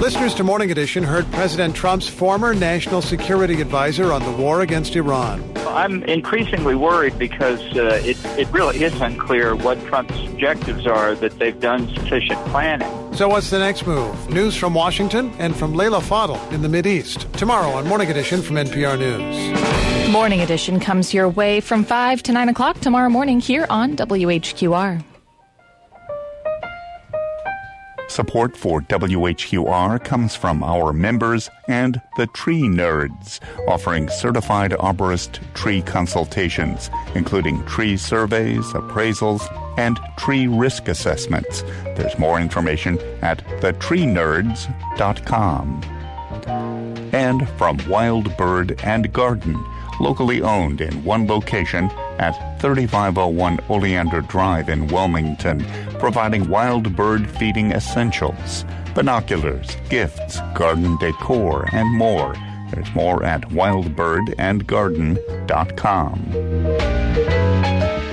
Listeners to Morning Edition heard President Trump's former national security advisor on the war against Iran. I'm increasingly worried because it really is unclear what Trump's objectives are, that they've done sufficient planning. So what's the next move? News from Washington and from Leila Fadel in the Mideast. Tomorrow on Morning Edition from NPR News. Morning Edition comes your way from 5 to 9 o'clock tomorrow morning here on WHQR. Support for WHQR comes from our members and the Tree Nerds, offering certified arborist tree consultations, including tree surveys, appraisals, and tree risk assessments. There's more information at thetreenerds.com. And from Wild Bird and Garden, locally owned in one location at 3501 Oleander Drive in Wilmington, providing wild bird feeding essentials, binoculars, gifts, garden decor, and more. There's more at wildbirdandgarden.com.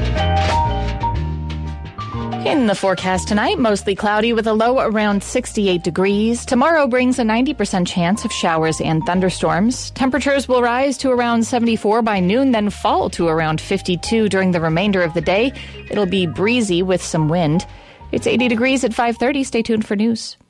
In the forecast tonight, mostly cloudy with a low around 68 degrees. Tomorrow brings a 90% chance of showers and thunderstorms. Temperatures will rise to around 74 by noon, then fall to around 52 during the remainder of the day. It'll be breezy with some wind. It's 80 degrees at 5:30. Stay tuned for news.